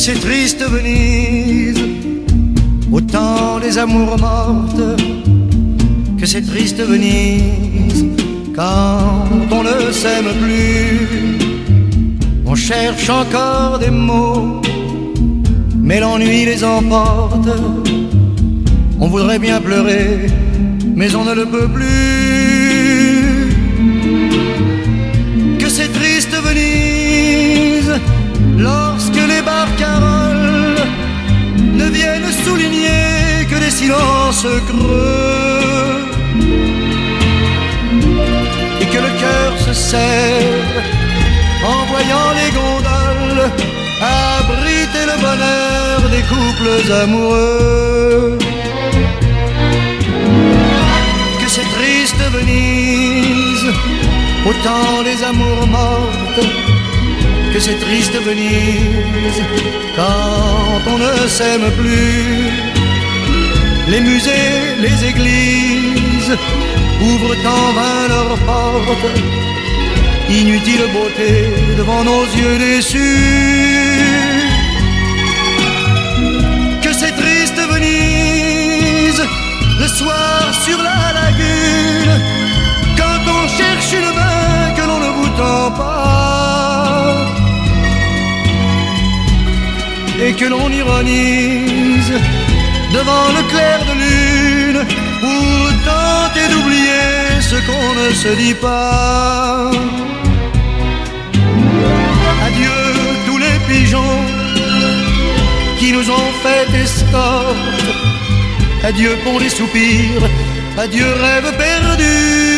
c'est triste Venise, au temps des amours mortes, que c'est triste Venise, quand on ne s'aime plus. On cherche encore des mots, mais l'ennui les emporte. On voudrait bien pleurer, mais on ne le peut plus. Que c'est triste Venise, lorsque les barcaroles ne viennent souligner que des silences creux, et que le cœur se serre en voyant les gondoles abriter le bonheur des couples amoureux. Que c'est triste Venise, au temps des amours mortes, que c'est triste Venise, quand on ne s'aime plus. Les musées, les églises ouvrent en vain leurs portes, inutile beauté devant nos yeux déçus. Que c'est triste Venise, le soir sur la lagune, quand on cherche une main que l'on ne vous tend pas, et que l'on ironise devant le clair de lune, pour tenter d'oublier ce qu'on ne se dit pas. Adieu tous les pigeons qui nous ont fait escorte, adieu pour les soupirs, adieu rêve perdu.